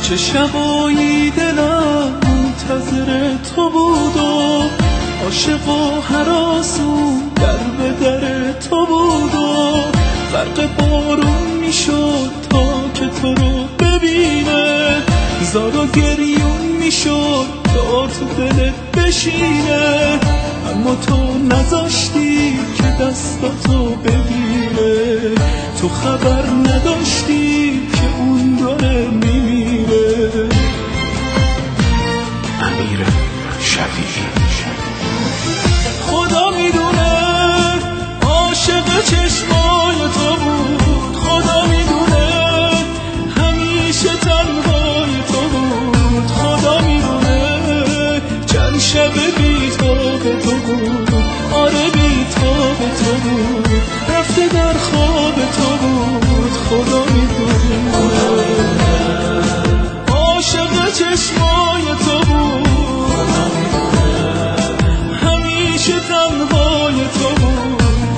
چه شبایی دلم منتظر تو بود و عاشق و هراسون در به در تو بود و غرق بارون میشد تا که تو رو ببینه، زار و گریون میشد تا تو دلت بشینه، اما تو نذاشتی که دستاتو بگیره، تو خبر نداشتی که اون داره میمیره. امیر شفیعی. خدا میدونه عاشق چشمای تو بود، خدا میدونه همیشه تنهای تو بود، خدا میدونه چند شب بی تو به تو بود، آره بی تو به تو بود، رفته در خواب تو بود، خدا میدونه عاشق چشمای تو بود، همیشه تنهای تو بود،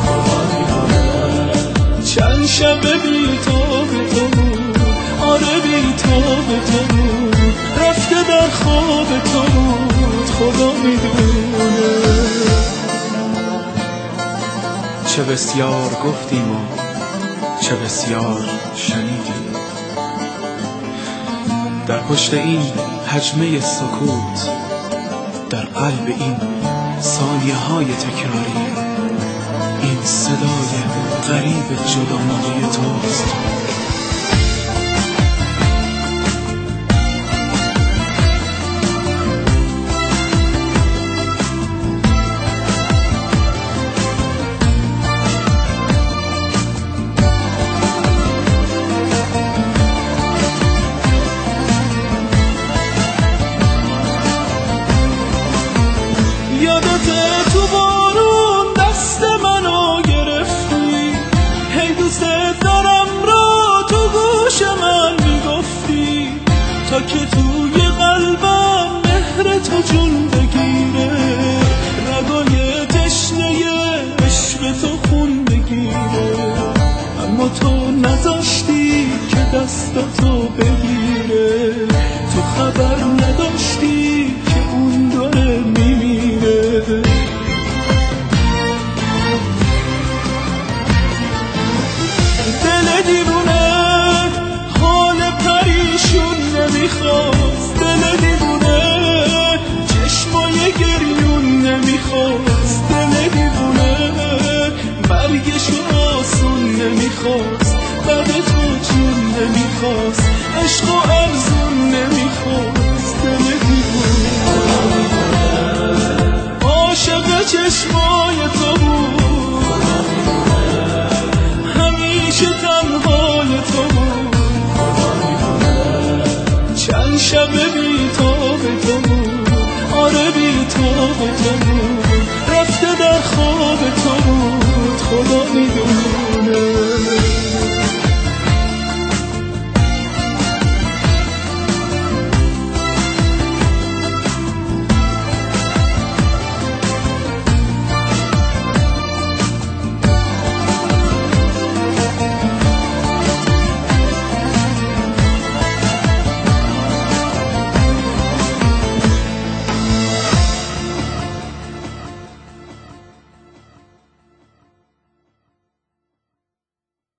چند شب بی تو به تو بود، آره بی تو به تو بود، رفته در خواب تو بود، خدا میدونه. چه بسیار گفتیم و چه بسیار شنیدیم، در پشت این حجمه سکوت، در قلب این ثانیه های تکراری، این صدای غریب جدامونی توست. یادت تو بارون دست منو گرفتی، هی دوست دارم را تو گوش من میگفتی، تا که توی قلبم مهر تو جون بگیره، رگای تشنه عشق تو خون بگیره، اما تو نذاشتی که دستاتو بگیره، تو خبر نداشتی که اون داره میمیره. دل دیوونه حال پریشون نمیخواست، دل دیوونه چشمای گریون نمیخواست، دل دیوونه مرگشو آسون نمیخواست، بعد تو جون نمیخواست، عشق و ارزون نمیخواست، دل دیوونه عاشق چشمای تو بود، همیشه تنهای تو بود، چند شب